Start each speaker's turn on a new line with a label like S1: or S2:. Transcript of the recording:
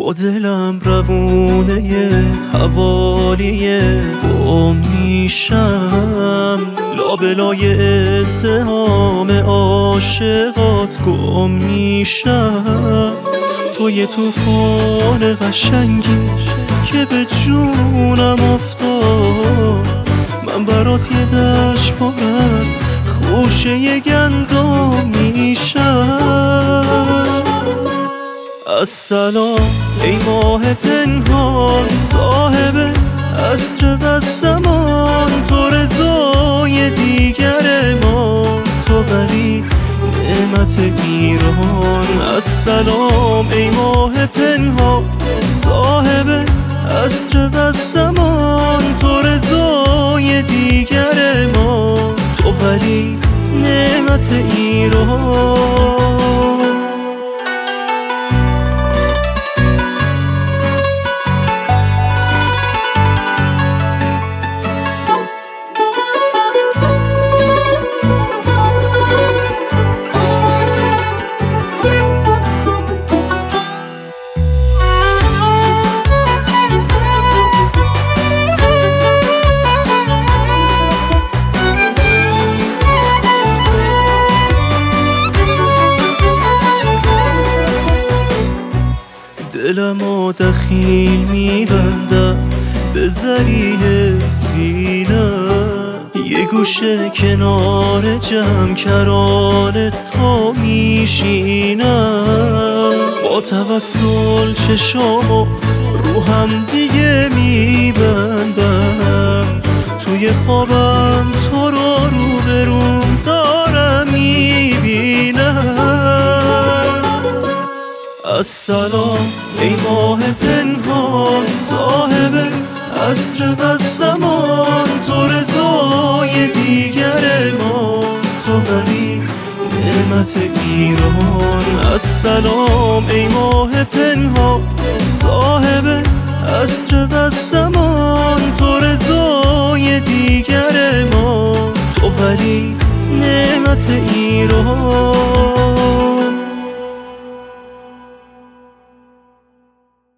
S1: با دلم روونه حوالیه گم میشم، لابلای ازدحام عاشقات گم میشم. تو یه طوفان قشنگی که به جونم افتاد، من برات یه دشت پر از خوشه گندم میشم. السلام ای ماه پنهان، صاحب عصر و زمان، تو رضای دیگر ما، تو ولی نعمت ایران. السلام ای ماه پنهان، صاحب عصر و زمان، تو رضای دیگر ما، تو ولی نعمت ایران. دلمو دخیل میبندم به ذریح سینه، یه گوشه کنار جمع کران تو میشینم. با توسل چشامو رو هم دیگه میبندم، توی خوابم تو رو روبروم دارم میبینم. السلام ای ماه پنهان، صاحب عصر و زمان، تو رضای دیگر ما، تو ولی نعمت ایران. السلام ای ماه پنهان، صاحب عصر و زمان، تو رضای دیگر ما، تو ولی نعمت ایران.